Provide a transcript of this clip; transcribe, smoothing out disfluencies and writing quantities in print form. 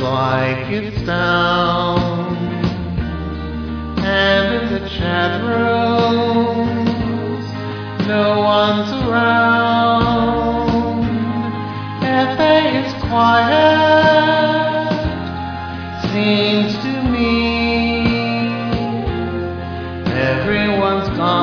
like it's down, and in the chat rooms, no one's around. FA is quiet, seems to me. Everyone's gone.